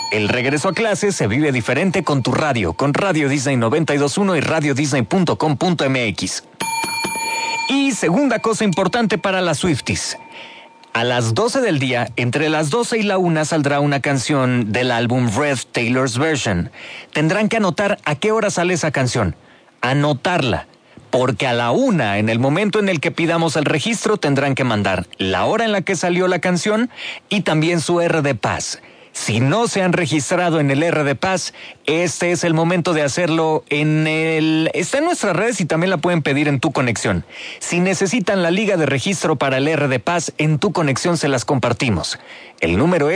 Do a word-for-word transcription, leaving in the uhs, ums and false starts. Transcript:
El regreso a clases se vive diferente con tu radio, con Radio Disney noventa y dos punto uno y radio disney punto com punto m x. Y segunda cosa importante para las Swifties. A las doce del día, entre las doce y la una, saldrá una canción del álbum Red, Taylor's Version. Tendrán que anotar a qué hora sale esa canción. Anotarla. Porque a la una, en el momento en el que pidamos el registro, tendrán que mandar la hora en la que salió la canción y también su R de Paz. Si no se han registrado en el R de Paz, este es el momento de hacerlo en el... Está en nuestras redes y también la pueden pedir en Tu Conexión. Si necesitan la liga de registro para el R de Paz, en Tu Conexión se las compartimos. El número es...